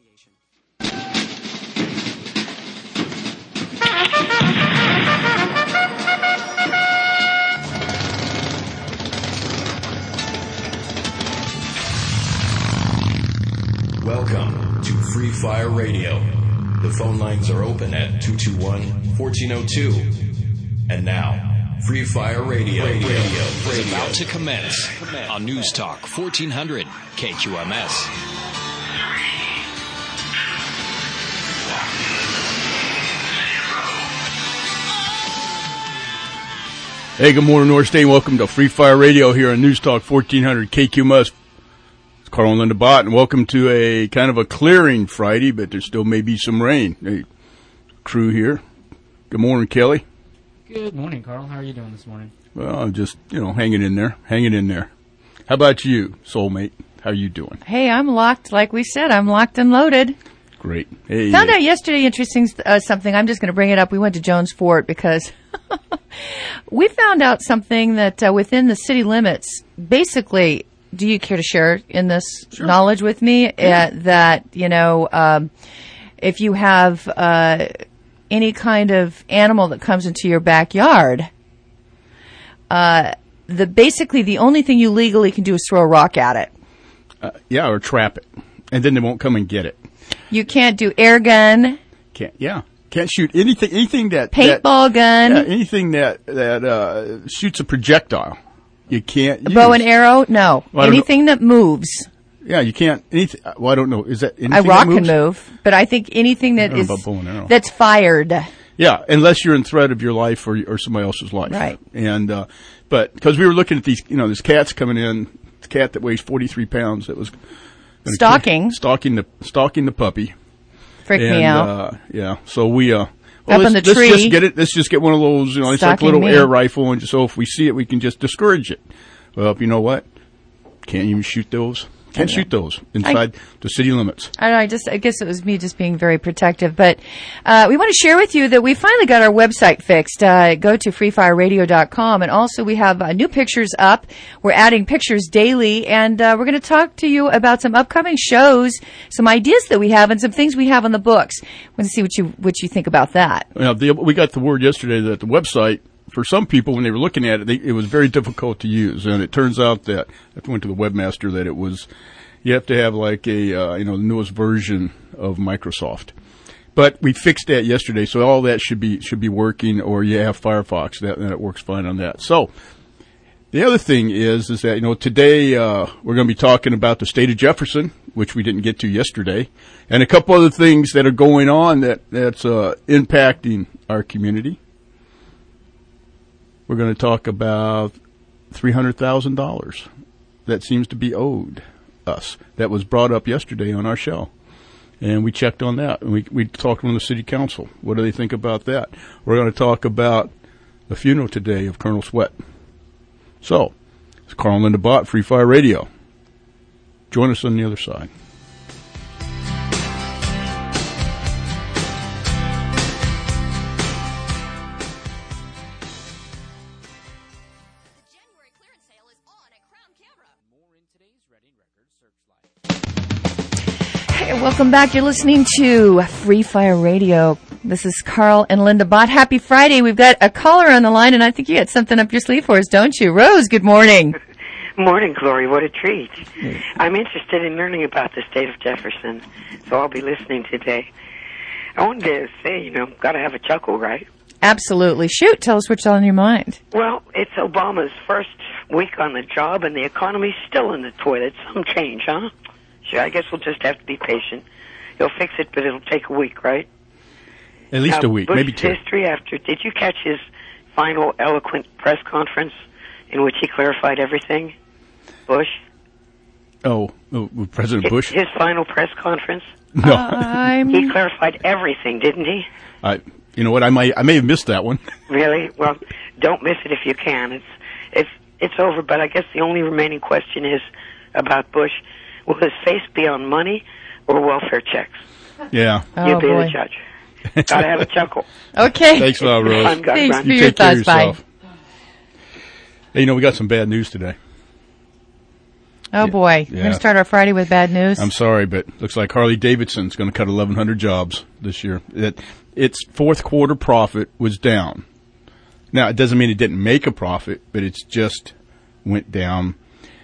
Association. Welcome to Free Fire Radio. The phone lines are open at 221-1402. And now, Free Fire Radio is about to commence on News Talk 1400 KQMS. Hey, good morning, North State. Welcome to Free Fire Radio here on News Talk 1400 KQMS. It's Carl and Linda Bott, and welcome to a kind of a clearing Friday, but there still may be some rain. Hey, crew here. Good morning, Kelly. Good morning, Carl. How are you doing this morning? Well, I'm just, hanging in there. How about you, soulmate? How you doing? Hey, I'm locked. Like we said, I'm locked and loaded. Great. Hey, Found out yesterday interesting something. I'm just going to bring it up. We went to Jones Fort because we found out something that within the city limits, basically, do you care to share in this knowledge with me? Yeah. That, if you have any kind of animal that comes into your backyard, basically the only thing you legally can do is throw a rock at it. or trap it. And then they won't come and get it. You can't do air gun. Can't shoot anything that paintball gun. Anything that shoots a projectile. You can't use. Bow and arrow? No. Well, anything that moves. Yeah, you can't. Anything. Well, I don't know. Is that anything? A rock that moves? can move, but I think anything that is about bow and arrow. that's fired. Yeah, unless you're in threat of your life or somebody else's life. Right. And but because we were looking at these, this cat's coming in. This cat that weighs 43 pounds. That was stalking the puppy. Freaked me out. So we up in the tree. Let's just get it. Let's just get one of those. It's like a little air rifle, and so if we see it, we can just discourage it. Well, you know what? Can't even shoot those. Can't shoot those inside the city limits. I don't know. I guess it was me just being very protective. But we want to share with you that we finally got our website fixed. Go to freefireradio.com. And also we have new pictures up. We're adding pictures daily. And we're going to talk to you about some upcoming shows, some ideas that we have, and some things we have on the books. Want to see what you think about that. We got the word yesterday that the website, for some people, when they were looking at it, it was very difficult to use. And it turns out that, I went to the webmaster, that you have to have like the newest version of Microsoft. But we fixed that yesterday, so all that should be working, or you have Firefox, and it works fine on that. So, the other thing is that, today, we're going to be talking about the state of Jefferson, which we didn't get to yesterday, and a couple other things that are going on that's impacting our community. We're going to talk about $300,000 that seems to be owed us. That was brought up yesterday on our show. And we checked on that. And we talked with the city council. What do they think about that? We're going to talk about the funeral today of Colonel Sweat. So, it's Carl and Linda Bott, Free Fire Radio. Join us on the other side. Welcome back. You're listening to Free Fire Radio. This is Carl and Linda Bott. Happy Friday. We've got a caller on the line, and I think you got something up your sleeve for us, don't you? Rose, good morning. Morning, Glory. What a treat. I'm interested in learning about the state of Jefferson, so I'll be listening today. I wanted to say, got to have a chuckle, right? Absolutely. Shoot, tell us what's on your mind. Well, it's Obama's first week on the job, and the economy's still in the toilet. Some change, huh? Sure, I guess we'll just have to be patient. He'll fix it, but it'll take a week, right? At least a week, Bush's maybe two. History after, did you catch his final eloquent press conference in which he clarified everything? Bush? Oh, President Bush? His final press conference? No. He clarified everything, didn't he? You know what? I may have missed that one. Really? Well, don't miss it if you can. It's over, but I guess the only remaining question is about Bush. Will his face be on money or welfare checks? Yeah. You be the judge. Gotta have a chuckle. Okay. Thanks a lot, Rose. Thanks for you your take care of thoughts. Bye. yourself. Hey, we got some bad news today. Oh, boy. We're going to start our Friday with bad news. I'm sorry, but looks like Harley Davidson's going to cut 1,100 jobs this year. Its fourth quarter profit was down. Now, it doesn't mean it didn't make a profit, but it's just went down.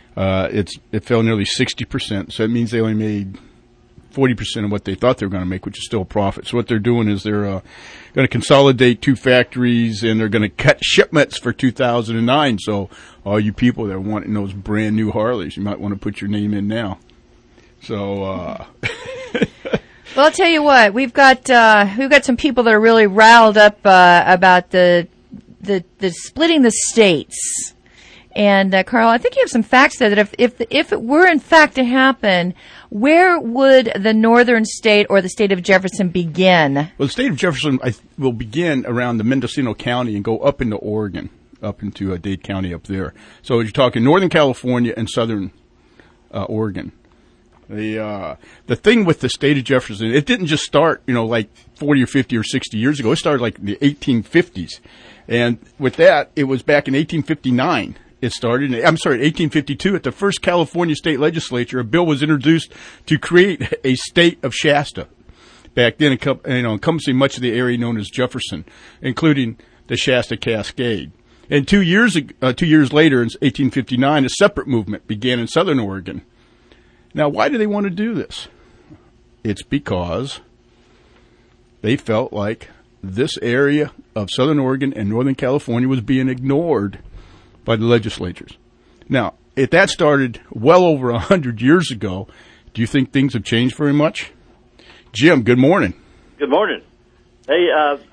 It fell nearly 60%, so it means they only made 40% of what they thought they were going to make, which is still a profit. So what they're doing is they're going to consolidate 2 factories, and they're going to cut shipments for 2009. So all you people that are wanting those brand new Harleys, you might want to put your name in now. So, well, I'll tell you what, we've got some people that are really riled up about the splitting the states. And Carl, I think you have some facts there that if it were in fact to happen, where would the northern state or the state of Jefferson begin? Well, the state of Jefferson will begin around the Mendocino County and go up into Oregon, up into Dade County up there. So you're talking Northern California and Southern Oregon. The thing with the state of Jefferson, it didn't just start, like 40 or 50 or 60 years ago. It started like in the 1850s. And with that, it was back in 1859. It started, 1852 at the first California state legislature. A bill was introduced to create a state of Shasta. Back then, encompassing much of the area known as Jefferson, including the Shasta Cascade. And 2 years later, in 1859, a separate movement began in Southern Oregon. Now, why do they want to do this? It's because they felt like this area of Southern Oregon and Northern California was being ignored by the legislatures. Now, if that started well over 100 years ago, do you think things have changed very much? Jim, good morning. Good morning. Hey,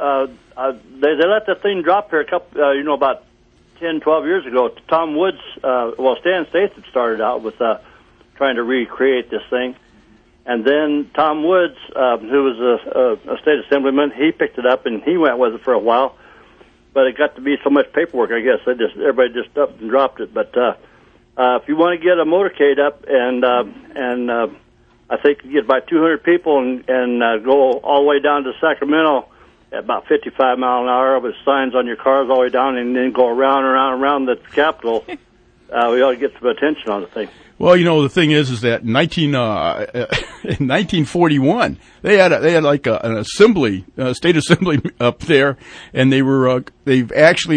they let the thing drop here about 10, 12 years ago. Tom Woods, Stan States had started out with trying to recreate this thing. And then Tom Woods, who was a state assemblyman, he picked it up and he went with it for a while. But it got to be so much paperwork, I guess. Everybody just up and dropped it. But if you want to get a motorcade up, and I think you get about 200 people and go all the way down to Sacramento at about 55 miles an hour with signs on your cars all the way down, and then go around the Capitol, we ought to get some attention on the thing. Well, the thing is that in 1941, they had like an assembly, state assembly up there, and they've actually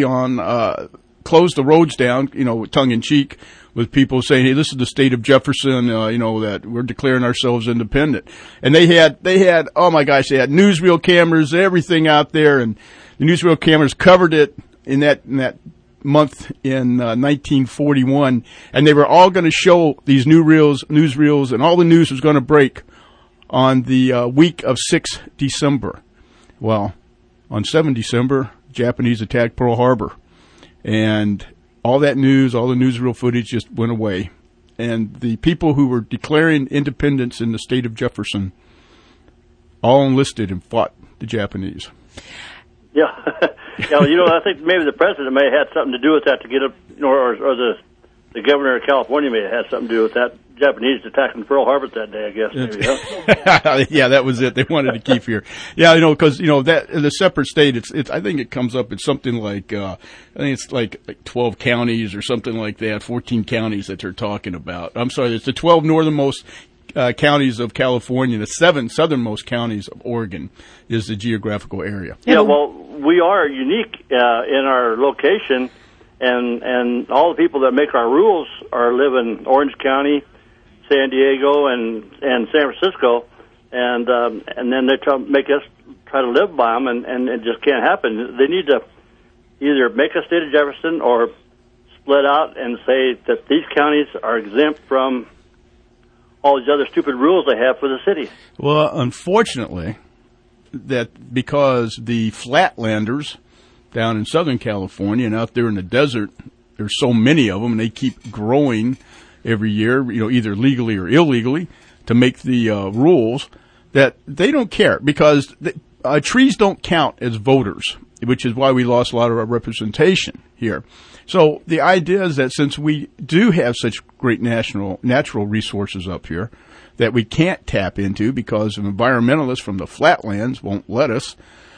closed the roads down, tongue in cheek, with people saying, "Hey, this is the state of Jefferson, that we're declaring ourselves independent." And they had, oh my gosh, they had newsreel cameras, everything out there, and the newsreel cameras covered it in that month in 1941, and they were all going to show these newsreels, and all the news was going to break on the week of 6 December. Well, on 7 December, Japanese attacked Pearl Harbor, and all that news, all the newsreel footage just went away. And the people who were declaring independence in the state of Jefferson all enlisted and fought the Japanese. Yeah. I think maybe the president may have had something to do with that to get up, or the governor of California may have had something to do with that. Japanese attacking Pearl Harbor that day, I guess. Maybe, huh? Yeah, that was it. They wanted to keep here. Yeah, because that the separate state. It's. I think it comes up. It's something like I think it's like 12 counties or something like that. 14 counties that they're talking about. I'm sorry, it's the 12 northernmost counties of California. The 7 southernmost counties of Oregon is the geographical area. Yeah, well, we are unique in our location, and all the people that make our rules live in Orange County, San Diego, and San Francisco, and then they make us try to live by them, and it just can't happen. They need to either make a state of Jefferson or split out and say that these counties are exempt from all these other stupid rules they have for the city. Well, unfortunately, that because the flatlanders down in Southern California and out there in the desert, there's so many of them, and they keep growing every year, either legally or illegally, to make the rules, that they don't care, because trees don't count as voters, which is why we lost a lot of our representation here. So the idea is that since we do have such great natural resources up here that we can't tap into because environmentalists from the flatlands won't let us,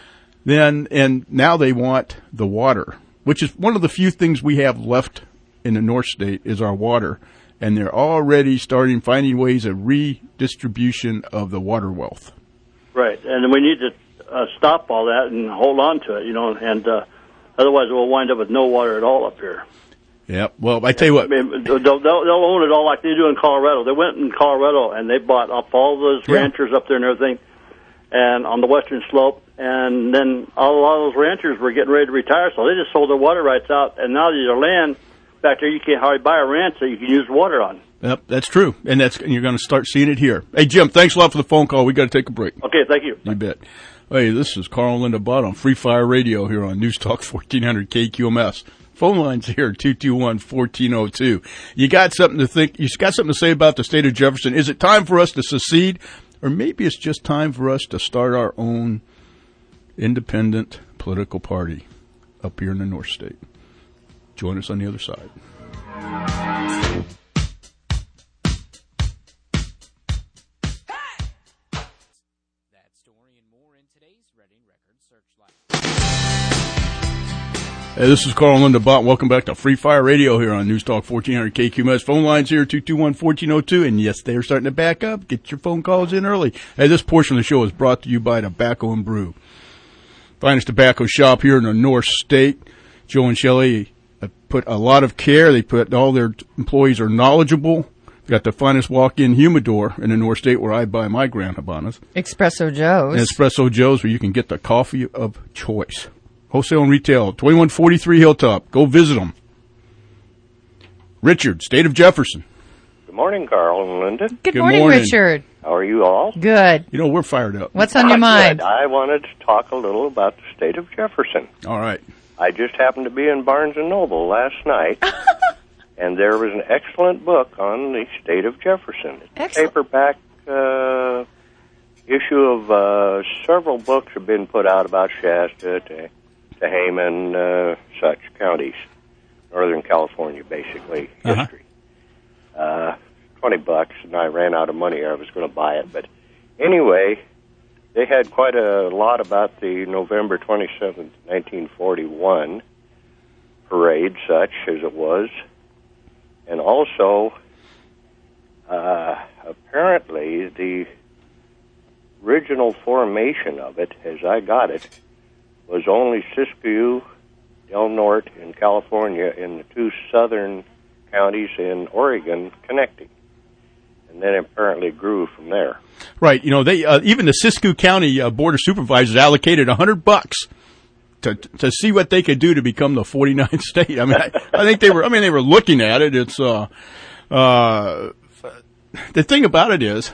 and now they want the water, which is one of the few things we have left in the North State is our water. and they're already finding ways of redistribution of the water wealth. Right, and we need to stop all that and hold on to it, and otherwise we'll wind up with no water at all up here. Yep. Well, I tell you what. I mean, they'll own it all like they do in Colorado. They went in Colorado and they bought up all those ranchers up there and everything, and on the western slope. And then a lot of those ranchers were getting ready to retire, so they just sold their water rights out. And now there's land back there you can't hardly buy a ranch that you can use water on. Yep, that's true, and you're going to start seeing it here. Hey, Jim, thanks a lot for the phone call. We got to take a break. Okay, thank you. You bet. Hey, this is Carl and Linda Bott on Free Fire Radio here on News Talk 1400 KQMS. Phone lines here 221-1402. You got something to think? You got something to say about the state of Jefferson? Is it time for us to secede, or maybe it's just time for us to start our own independent political party up here in the North State? Join us on the other side. Hey, this is Carl and Linda Bott. Welcome back to Free Fire Radio here on News Talk 1400 KQMS. Phone lines here 221-1402. And yes, they are starting to back up. Get your phone calls in early. Hey, this portion of the show is brought to you by Tobacco and Brew. Finest tobacco shop here in the North State. Joe and Shelley put a lot of care. They put all their employees are knowledgeable. They've got the finest walk-in humidor in the North State where I buy my Grand Habanas. Espresso Joe's. And Espresso Joe's where you can get the coffee of choice. Wholesale and retail, 2143 Hilltop. Go visit them. Richard, State of Jefferson. Good morning, Carl and Linda. Good morning, Richard. How are you all? Good. We're fired up. What's on your mind? Good. I wanted to talk a little about the State of Jefferson. All right. I just happened to be in Barnes & Noble last night, and there was an excellent book on the State of Jefferson. It's a paperback issue of several books have been put out about Shasta, Tehama, such counties, Northern California, basically, history. $20, and I ran out of money. I was going to buy it. But anyway, they had quite a lot about the November 27th, 1941 parade, such as it was. And also, apparently, the original formation of it, as I got it, was only Siskiyou, Del Norte in California, and the two southern counties in Oregon connecting. And then apparently grew from there. Right. They even the Siskiyou County Board of Supervisors allocated $100 to see what they could do to become the 49th state. I mean, I think they were looking at it. It's the thing about it is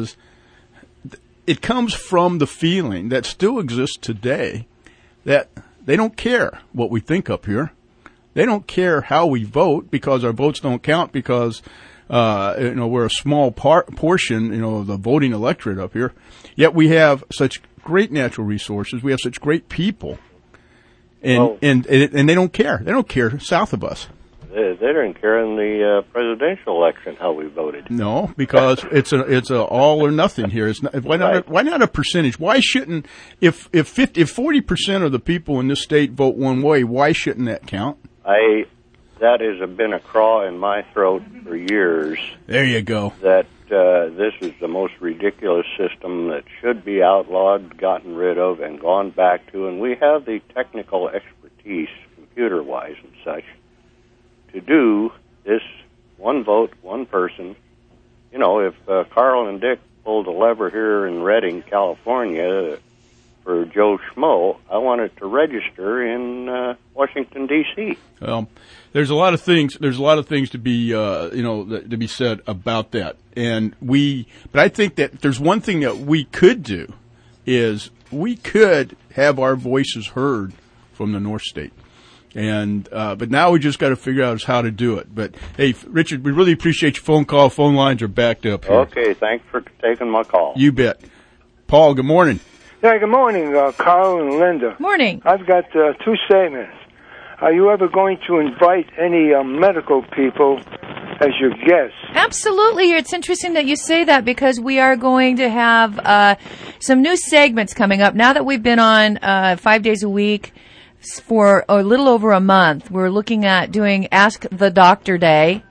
it comes from the feeling that still exists today that they don't care what we think up here. They don't care how we vote because our votes don't count because we're a small portion, of the voting electorate up here. Yet we have such great natural resources. We have such great people, and they don't care. They don't care south of us. They didn't care in the presidential election how we voted. No, because it's a all or nothing here. It's not, why not a percentage? Why shouldn't if 40% of the people in this state vote one way? Why shouldn't that count? That has been a craw in my throat for years. There you go. That this is the most ridiculous system that should be outlawed, gotten rid of, and gone back to. And we have the technical expertise, computer-wise and such, to do this one vote, one person. If Carl and Dick pulled a lever here in Redding, California, for Joe Schmo, I wanted to register in Washington, D.C. Well, there's a lot of things. There's a lot of things to be, to be said about that. But I think that there's one thing that we could do is we could have our voices heard from the North State. But now we just got to figure out how to do it. But hey, Richard, we really appreciate your phone call. Phone lines are backed up here. Okay, thanks for taking my call. You bet. Paul, good morning. Yeah, good morning, Carl and Linda. Morning. I've got two statements. Are you ever going to invite any medical people as your guests? Absolutely. It's interesting that you say that because we are going to have some new segments coming up. Now that we've been on 5 days a week for a little over a month, we're looking at doing Ask the Doctor Day.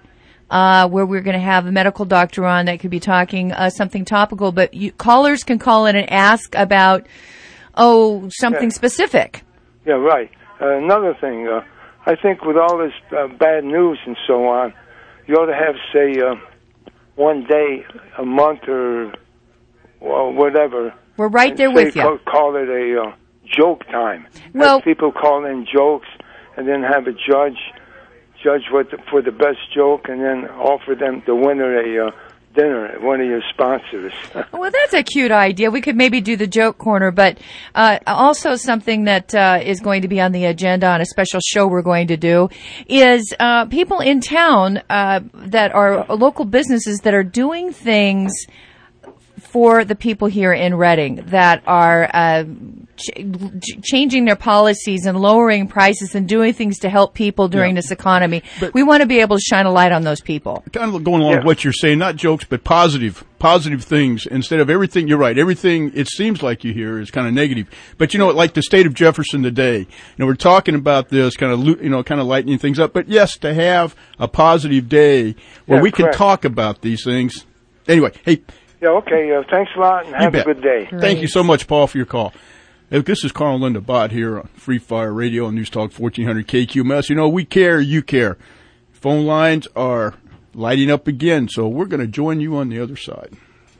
where we're going to have a medical doctor on that could be talking something topical. But callers can call in and ask about, something specific. Yeah, right. Another thing, I think with all this bad news and so on, you ought to have, say, one day a month or whatever. We're right there with you. Call it a joke time. Well, have people call in jokes, and then have a judge for the best joke, and then offer them the winner a dinner at one of your sponsors. Well, that's a cute idea. We could maybe do the joke corner, but also something that is going to be on the agenda on a special show we're going to do is people in town that are local businesses that are doing things for the people here in Reading that are changing their policies and lowering prices and doing things to help people during this economy. But we want to be able to shine a light on those people. Kind of going along with what you're saying, not jokes, but positive things instead of everything. You're right. Everything it seems like you hear is kind of negative. But you know, like the state of Jefferson today, we're talking about this kind of lightening things up. But yes, to have a positive day where we can talk about these things. Anyway, hey. Yeah, okay. Thanks a lot, and have a good day. Great. Thank you so much, Paul, for your call. This is Carl and Linda Bott here on Free Fire Radio on News Talk 1400 KQMS. We care, you care. Phone lines are lighting up again, so we're going to join you on the other side.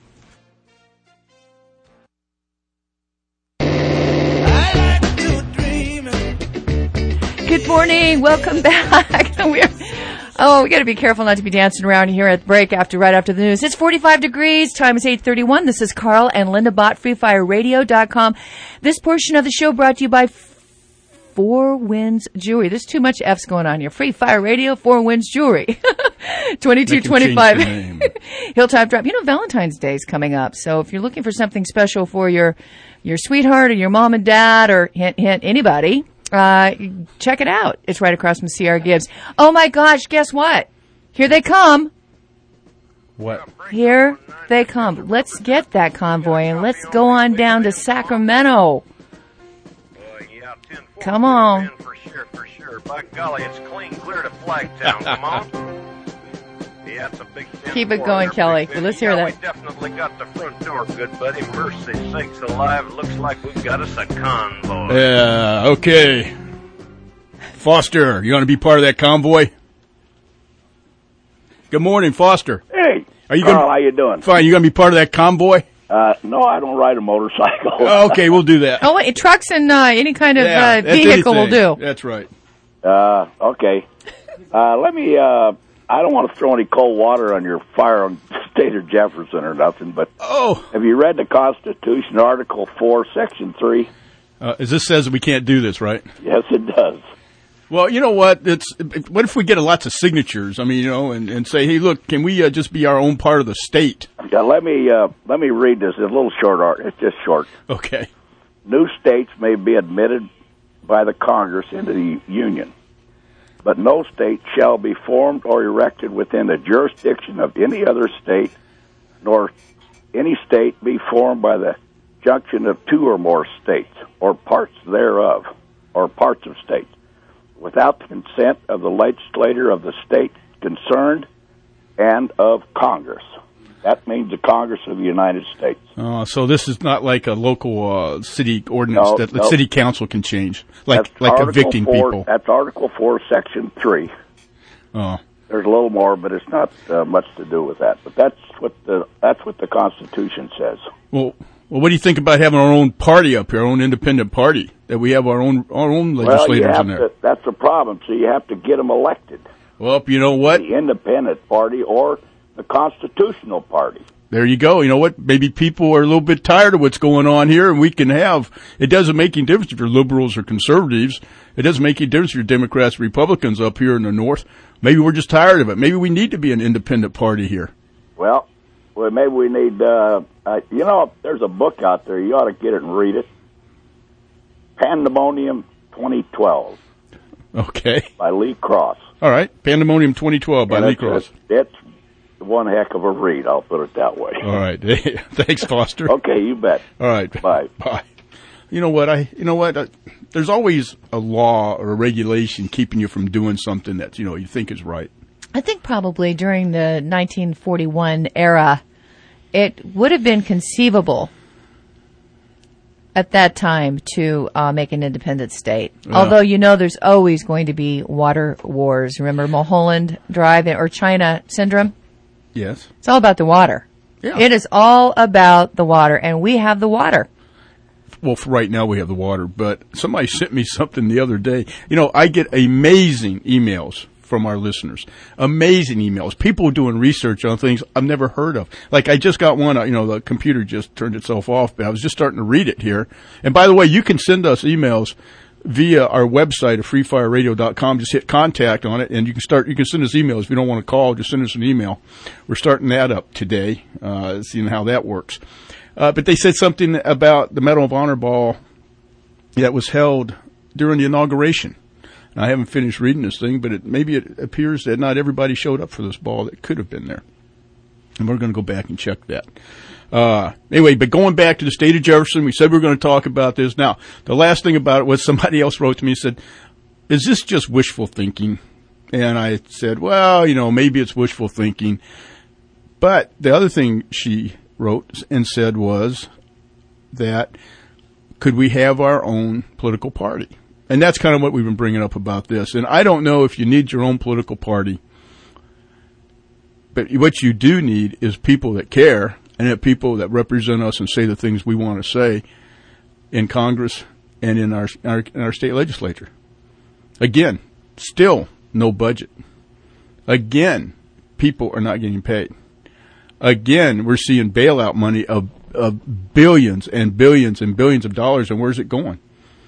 Good morning. Welcome back. We got to be careful not to be dancing around here at the break right after the news. It's 45 degrees. Time is 8:31. This is Carl and Linda Bott, FreeFireRadio.com. This portion of the show brought to you by Four Winds Jewelry. There's too much F's going on here. Free Fire Radio, Four Winds Jewelry. 2225 Hilltop Drive. Valentine's Day is coming up. So if you're looking for something special for your sweetheart or your mom and dad or hint, anybody, check it out. It's right across from C.R. Gibbs. Oh my gosh, guess what? Here they come. What? Here they come. Let's get that convoy and let's go on down to Sacramento. Come on. For sure. By golly, it's clear to Flagtown. Come on. Yeah, it's a big Keep it going, Kelly. Let's hear that. We definitely got the front door, good buddy. Mercy sakes alive. It looks like we've got us a convoy. Yeah, okay. Foster, you want to be part of that convoy? Good morning, Foster. Hey, Carl, how you doing? Fine. You going to be part of that convoy? No, I don't ride a motorcycle. Okay, we'll do that. Trucks and any kind of vehicle will do. That's right. Okay. Let me... I don't want to throw any cold water on your fire on the state of Jefferson or nothing, but have you read the Constitution, Article 4, Section 3? This says we can't do this, right? Yes, it does. Well, you know what? What if we get lots of signatures? I mean, and say, hey, look, can we just be our own part of the state? Yeah, let me read this. It's a little short art. It's just short. Okay. New states may be admitted by the Congress into the Union, but no state shall be formed or erected within the jurisdiction of any other state, nor any state be formed by the junction of two or more states, or parts thereof, or parts of states, without the consent of the legislature of the state concerned and of Congress. That means the Congress of the United States. So this is not like a local city ordinance that the city council can change, like evicting people. That's Article 4, Section 3. Oh. There's a little more, but it's not much to do with that. But that's what the Constitution says. Well, what do you think about having our own party up here, our own independent party, that we have our own legislators in there? That's the problem. So you have to get them elected. Well, you know what? The independent party or the constitutional party. There you go. You know what? Maybe people are a little bit tired of what's going on here, and we can have. It doesn't make any difference if you're liberals or conservatives. It doesn't make any difference if you're Democrats or Republicans up here in the North. Maybe we're just tired of it. Maybe we need to be an independent party here. Well, maybe we need, there's a book out there. You ought to get it and read it. Pandemonium 2012. Okay. By Lee Cross. All right. Pandemonium 2012 by Lee Cross. It's one heck of a read, I'll put it that way. All right. Thanks, Foster. Okay, you bet. All right. Bye. Bye. You know what? There's always a law or a regulation keeping you from doing something that, you think is right. I think probably during the 1941 era, it would have been conceivable at that time to make an independent state. Yeah. Although, there's always going to be water wars. Remember Mulholland Drive or China Syndrome? Yes. It's all about the water. Yeah. It is all about the water, and we have the water. Well, for right now we have the water, but somebody sent me something the other day. I get amazing emails from our listeners. Amazing emails. People doing research on things I've never heard of. Like I just got one, the computer just turned itself off, but I was just starting to read it here. And by the way, you can send us emails via our website at freefireradio.com. Just hit contact on it and you can send us emails. If you don't want to call, just send us an email. We're starting that up today, seeing how that works. But they said something about the Medal of Honor ball that was held during the inauguration. I haven't finished reading this thing, but maybe it appears that not everybody showed up for this ball that could have been there. And we're going to go back and check that. Anyway, but going back to the state of Jefferson, we said we were going to talk about this. Now, the last thing about it was somebody else wrote to me and said, is this just wishful thinking? And I said, well, maybe it's wishful thinking. But the other thing she wrote and said was that could we have our own political party? And that's kind of what we've been bringing up about this. And I don't know if you need your own political party, but what you do need is people that care and have people that represent us and say the things we want to say in Congress and in our state legislature. Again, still no budget. Again, people are not getting paid. Again, we're seeing bailout money of billions and billions and billions of dollars, and where's it going?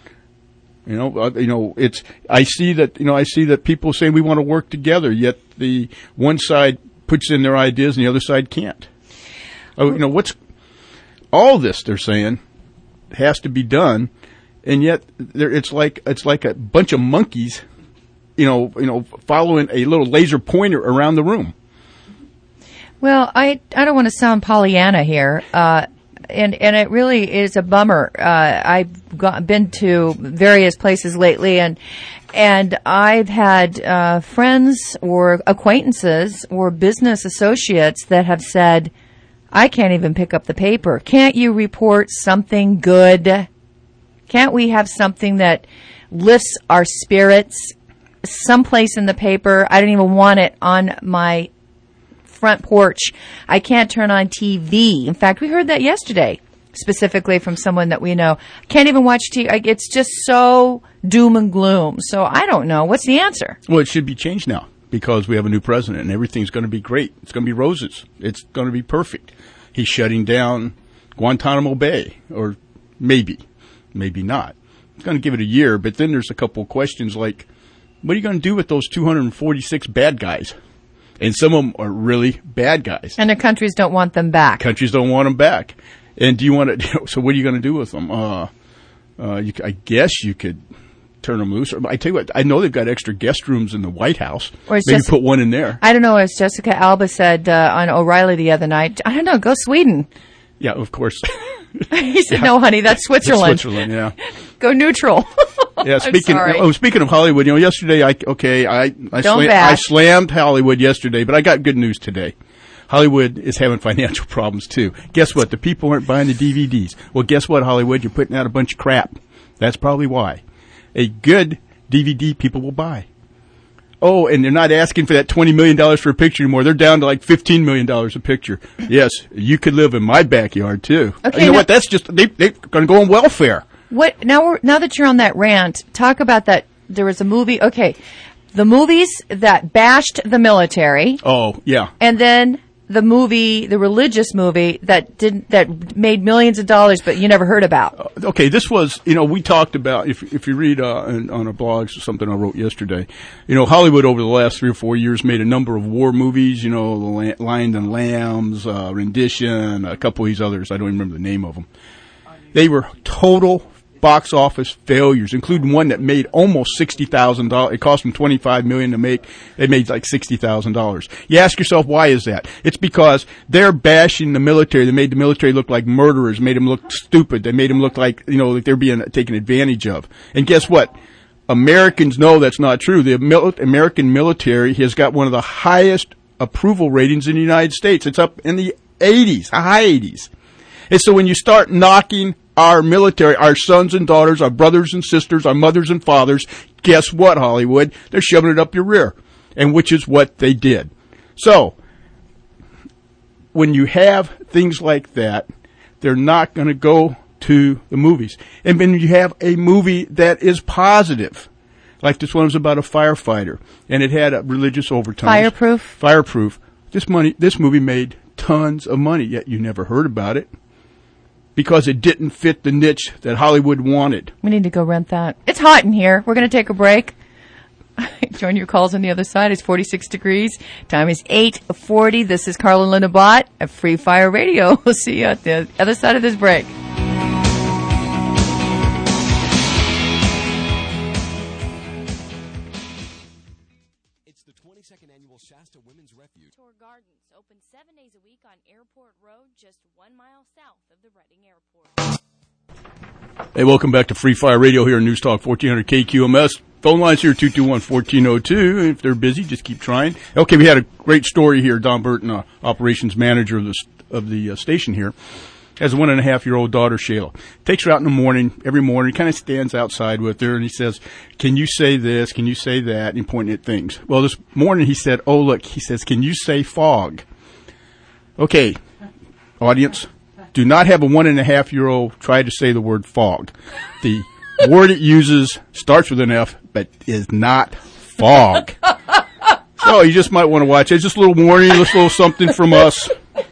I see that people say we want to work together, yet the one side puts in their ideas and the other side can't. What's all this they're saying has to be done, and yet it's like a bunch of monkeys, following a little laser pointer around the room. Well, I don't want to sound Pollyanna here, and it really is a bummer. I've been to various places lately, and I've had friends or acquaintances or business associates that have said, I can't even pick up the paper. Can't you report something good? Can't we have something that lifts our spirits someplace in the paper? I don't even want it on my front porch. I can't turn on TV. In fact, we heard that yesterday, specifically from someone that we know. Can't even watch TV. It's just so doom and gloom. So I don't know. What's the answer? Well, it should be changed now because we have a new president and everything's going to be great. It's going to be roses. It's going to be perfect. He's shutting down Guantanamo Bay, or maybe not. He's going to give it a year, but then there's a couple of questions like, what are you going to do with those 246 bad guys? And some of them are really bad guys. And the countries don't want them back. Countries don't want them back. And do you want to? So what are you going to do with them? I guess you could turn them loose. I tell you what, I know they've got extra guest rooms in the White House. Or maybe put one in there. I don't know. As Jessica Alba said on O'Reilly the other night, I don't know. Go Sweden. Yeah, of course. He said, "No, honey, that's Switzerland." That's Switzerland, yeah. Go neutral. Yeah, speaking of Hollywood, yesterday I slammed Hollywood yesterday, but I got good news today. Hollywood is having financial problems too. Guess what? The people aren't buying the DVDs. Well, guess what, Hollywood? You're putting out a bunch of crap. That's probably why. A good DVD people will buy. Oh, and they're not asking for that $20 million for a picture anymore. They're down to like $15 million a picture. Yes, you could live in my backyard too. Okay, what? That's just they're going to go on welfare. What now that you're on that rant, talk about that. There was a movie. Okay, the movies that bashed the military. Oh, yeah. And then the religious movie that made millions of dollars, but you never heard about. Okay, this was, we talked about, if you read on our blogs or something I wrote yesterday, Hollywood over the last 3 or 4 years made a number of war movies, the Lion and Lambs, Rendition, a couple of these others. I don't even remember the name of them. They were total box office failures, including one that made almost $60,000. It cost them $25 million to make. They made like $60,000. You ask yourself, why is that? It's because they're bashing the military. They made the military look like murderers, made them look stupid. They made them look like, like they're being taken advantage of. And guess what? Americans know that's not true. The American military has got one of the highest approval ratings in the United States. It's up in the 80s, high 80s. And so when you start knocking our military, our sons and daughters, our brothers and sisters, our mothers and fathers, guess what, Hollywood? They're shoving it up your rear, and which is what they did. So when you have things like that, they're not going to go to the movies. And when you have a movie that is positive, like this one was about a firefighter, and it had a religious overtones. Fireproof. This movie made tons of money, yet you never heard about it because it didn't fit the niche that Hollywood wanted. We need to go rent that. It's hot in here. We're going to take a break. Join your calls on the other side. It's 46 degrees. Time is 8:40. This is Carl and Linda Bott at Free Fire Radio. We'll see you at the other side of this break. It's the 22nd annual Shasta Women's Refuge. Tour Gardens, open 7 days a week on Airport Road, just 1 mile south of the Reading Airport. Hey, welcome back to Free Fire Radio here on News Talk 1400 KQMS. Phone lines here, 221-1402. If they're busy, just keep trying. Okay, we had a great story here. Don Burton, operations manager of the station here, has a 1.5-year-old daughter, Shayla. Takes her out in the morning, every morning, kind of stands outside with her, and he says, can you say this? Can you say that? And he's pointing at things. Well, this morning he said, oh, look, he says, can you say fog? Okay, audience, do not have a 1.5-year-old try to say the word fog. The word it uses starts with an F, but is not fog. So you just might want to watch it. It's just a little warning, just a little something from us.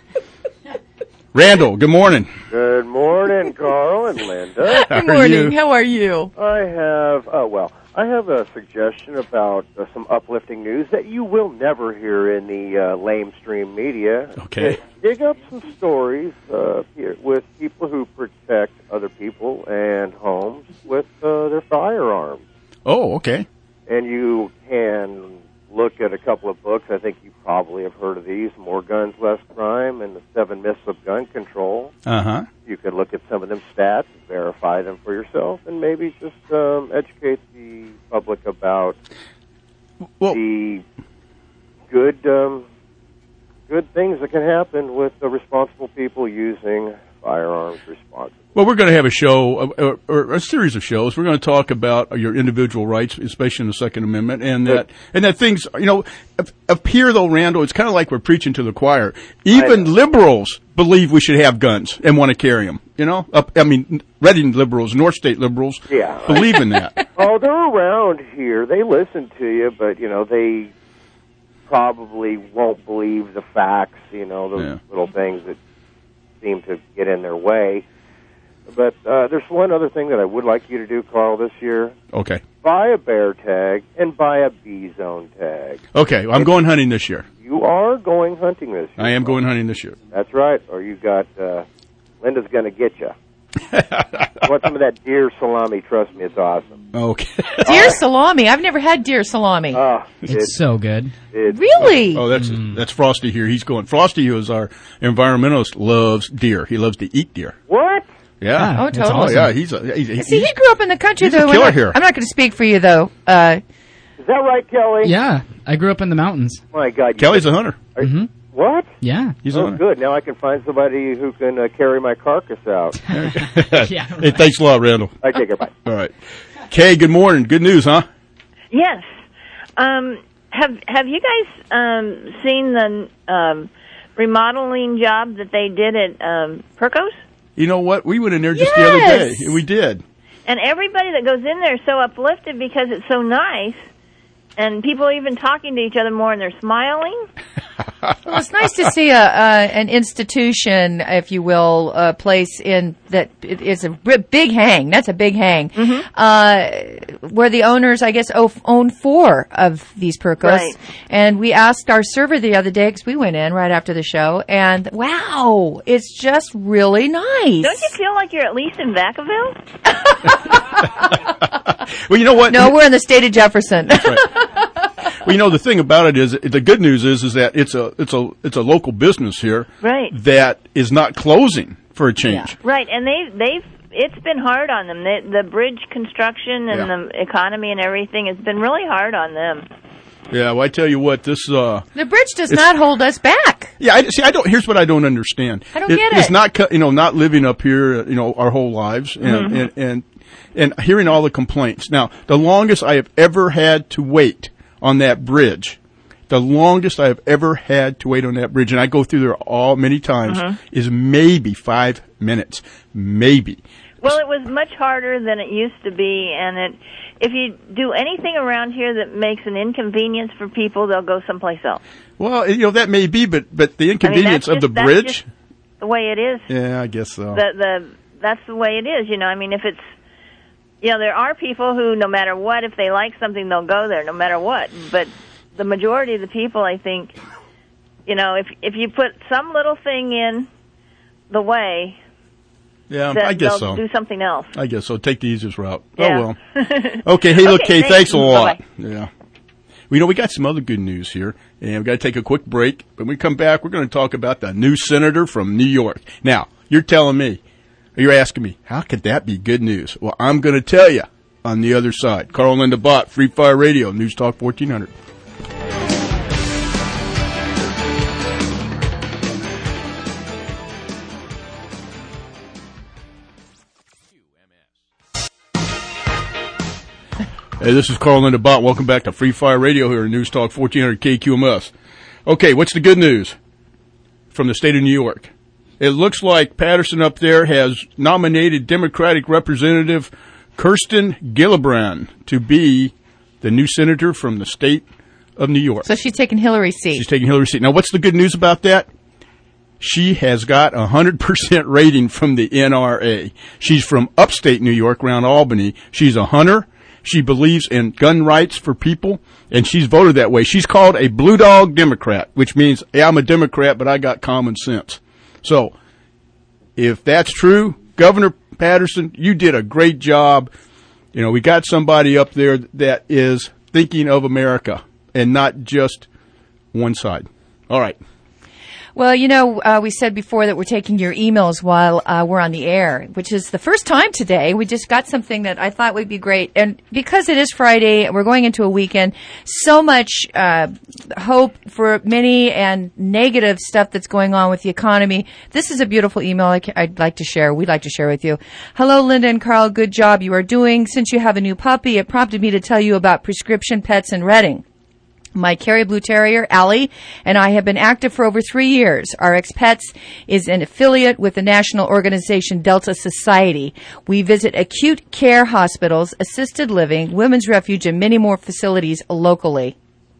Randall, good morning. Good morning, Carl and Linda. Good morning. How are you? I have a suggestion about some uplifting news that you will never hear in the lamestream media. Okay. Dig up some stories here with people who protect other people and homes with their firearms. Oh, okay. And you can look at a couple of books. I think you probably have heard of these: More Guns, Less Crime, and the 7 Myths of Gun Control. Uh-huh. You could look at some of them stats, verify them for yourself, and maybe just educate the public about the good things that can happen with the responsible people using firearms responsibly. Well, we're going to have a show, or a series of shows. We're going to talk about your individual rights, especially in the Second Amendment, and that things, up here, though, Randall, it's kind of like we're preaching to the choir. Even liberals believe we should have guns and want to carry them. Reading liberals, North State liberals, believe in that. Oh, they're around here. They listen to you, but they probably won't believe the facts. Those little things that seem to get in their way. But there's one other thing that I would like you to do, Carl, this year. Okay. Buy a bear tag and buy a B-zone tag. Okay, I'm going hunting this year. You are going hunting this year. I am going hunting this year. That's right. Or you got, Linda's going to get you. Want some of that deer salami? Trust me, it's awesome. Okay. Deer salami? I've never had deer salami. It's so good. Really? Oh, that's Frosty here. He's going. Frosty, who is our environmentalist, loves deer. He loves to eat deer. What? Yeah. Oh, totally. Awesome. Yeah, he's See, he grew up in the country, though. He's a killer here. I'm not going to speak for you, though. Is that right, Kelly? Yeah, I grew up in the mountains. My God. Kelly's a hunter. Mm-hmm. What? Yeah. He's a hunter. Good. Now I can find somebody who can carry my carcass out. Hey, thanks a lot, Randall. I take it. Bye. All right. Kay, good morning. Good news, huh? Yes. Have you guys seen the remodeling job that they did at Perco's? You know what? We went in there just the other day. We did. And everybody that goes in there is so uplifted because it's so nice. And people are even talking to each other more, and they're smiling. Well, it's nice to see an institution, if you will, a place in that it's a big hang. That's a big hang. Mm-hmm. Where the owners, I guess, own 4 of these Percos. Right. And we asked our server the other day, because we went in right after the show, and wow, it's just really nice. Don't you feel like you're at least in Vacaville? Well, you know what? No, we're in the state of Jefferson. That's right. Well, the thing about it is, the good news is that it's a local business here, right? That is not closing for a change. Yeah. Right, and they've it's been hard on them. The bridge construction and the economy and everything has been really hard on them. Yeah, well, I tell you what, this the bridge does not hold us back. Yeah, I don't. Here's what I don't understand. I don't get it. It's not, not living up here, our whole lives, and hearing all the complaints. Now, the longest I have ever had to wait on that bridge, and I go through there many times, is maybe 5 minutes, maybe. Well, it was much harder than it used to be, and if you do anything around here that makes an inconvenience for people, they'll go someplace else. Well, that may be, but the inconvenience of the bridge, that's just the way it is. Yeah, I guess so. That's the way it is. If it's, there are people who, no matter what, if they like something, they'll go there, no matter what. But the majority of the people, I think, if you put some little thing in the way. Yeah, I guess so. Do something else. I guess so. Take the easiest route. Yeah. Oh, well. Okay, hey, look, Kay, thanks a lot. Bye-bye. Yeah. We got some other good news here, and we've got to take a quick break. When we come back, we're going to talk about the new senator from New York. Now, you're asking me, how could that be good news? Well, I'm going to tell you on the other side. Carl and Linda Bott, Free Fire Radio, News Talk 1400. Hey, this is Carl Linda Bott. Welcome back to Free Fire Radio here in News Talk 1400 KQMS. Okay, what's the good news from the state of New York? It looks like Patterson up there has nominated Democratic Representative Kirsten Gillibrand to be the new senator from the state of New York. So she's taking Hillary's seat. She's taking Hillary's seat. Now, what's the good news about that? She has got 100% rating from the NRA. She's from upstate New York, around Albany. She's a hunter. She believes in gun rights for people, and she's voted that way. She's called a Blue Dog Democrat, which means, I'm a Democrat, but I got common sense. So, if that's true, Governor Patterson, you did a great job. We got somebody up there that is thinking of America and not just one side. All right. Well, we said before that we're taking your emails while we're on the air, which is the first time today. We just got something that I thought would be great. And because it is Friday, we're going into a weekend, so much hope for many and negative stuff that's going on with the economy. This is a beautiful email we'd like to share with you. Hello, Linda and Carl. Good job you are doing. Since you have a new puppy, it prompted me to tell you about Prescription Pets in Reading. My Kerry Blue Terrier, Allie, and I have been active for over 3 years. RX Pets is an affiliate with the national organization Delta Society. We visit acute care hospitals, assisted living, women's refuge, and many more facilities locally.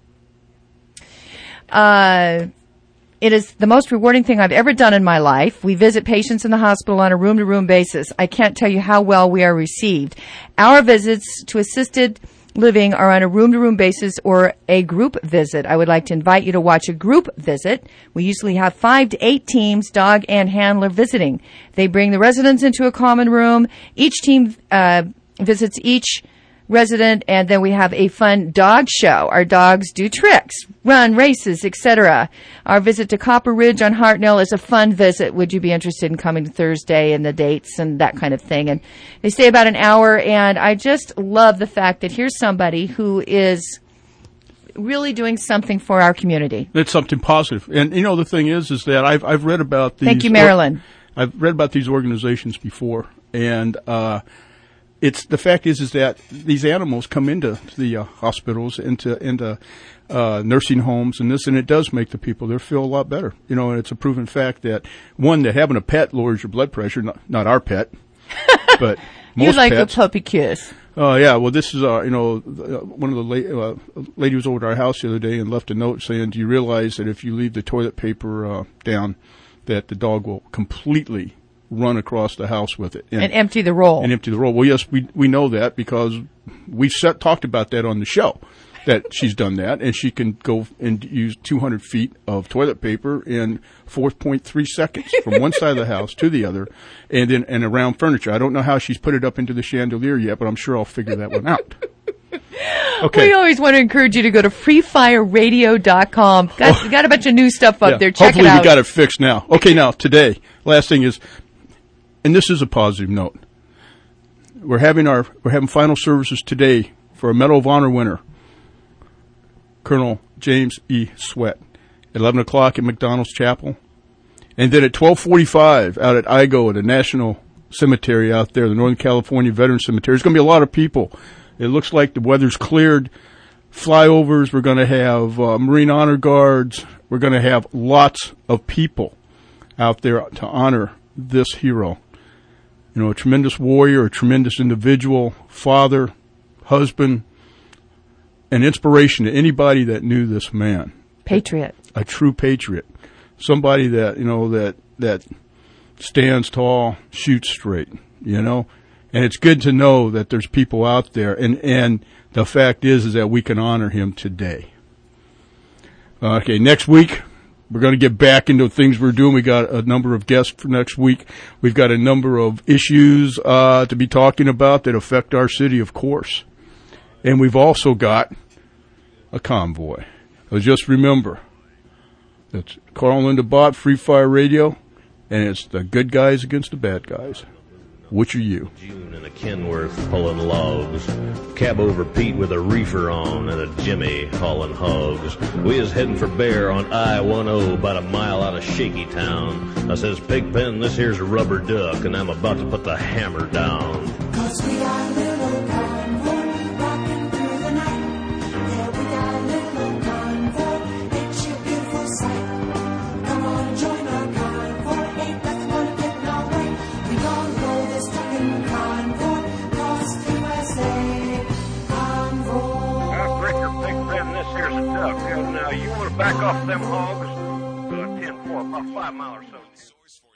It is the most rewarding thing I've ever done in my life. We visit patients in the hospital on a room-to-room basis. I can't tell you how well we are received. Our visits to assisted living are on a room-to-room basis or a group visit. I would like to invite you to watch a group visit. We usually have 5 to 8 teams, dog and handler, visiting. They bring the residents into a common room. Each team visits each resident, and then we have a fun dog show. Our dogs do tricks, run races, etc. Our visit to Copper Ridge on Hartnell is a fun visit. Would you be interested in coming Thursday and the dates and that kind of thing? And they stay about an hour, and I just love the fact that here's somebody who is really doing something for our community. It's something positive. And, the thing is that I've read about these. Thank you, Marilyn. I've read about these organizations before, and it's the fact is that these animals come into the hospitals, into nursing homes, and it does make the people there feel a lot better. And it's a proven fact that that having a pet lowers your blood pressure. Not our pet, but most you like pets. A puppy kiss. Yeah. Well, this is one of the lady was over at our house the other day and left a note saying, "Do you realize that if you leave the toilet paper down, that the dog will completely run across the house with it and empty the roll." Well, yes, we know that because we've talked about that on the show, that she's done that, and she can go and use 200 feet of toilet paper in 4.3 seconds from one side of the house to the other, and around furniture. I don't know how she's put it up into the chandelier yet, but I'm sure I'll figure that one out. Okay. We always want to encourage you to go to freefireradio.com. We got a bunch of new stuff up there. Check it out. Hopefully we got it fixed now. Okay, now, today, last thing is, and this is a positive note. we're having final services today for a Medal of Honor winner, Colonel James E. Sweat, at 11 o'clock at McDonald's Chapel. And then at 12:45 out at IGO at the National Cemetery out there, the Northern California Veterans Cemetery. There's going to be a lot of people. It looks like the weather's cleared. Flyovers. We're going to have Marine Honor Guards. We're going to have lots of people out there to honor this hero. You know, a tremendous warrior, a tremendous individual, father, husband, an inspiration to anybody that knew this man. Patriot. A true patriot. Somebody that, you know, that stands tall, shoots straight, you know. And it's good to know that there's people out there. And the fact is that we can honor him today. Okay, next week, we're going to get back into things we're doing. We got a number of guests for next week. We've got a number of issues to be talking about that affect our city, of course. And we've also got a convoy. So just remember, it's Carl and Linda Bott, Free Fire Radio, and it's the good guys against the bad guys. Which are you? June and a Kenworth pulling logs, cab over Pete with a reefer on, and a Jimmy hauling hogs. We is heading for Bear on I-10, about a mile out of Shaky Town. I says, Pigpen, this here's a rubber duck, and I'm about to put the hammer down. 'Cause we got a little convoy rocking through the night. Yeah, we got a little convoy, it's your beautiful sight. Come on and join our convoy, ain't nothing gonna get in our way. We gonna roll this trucking convoy across the USA. Convoy. Breaker, Pigpen, this here's a duck. Now, you want to back off them hogs? 10-4, about 5 miles or so.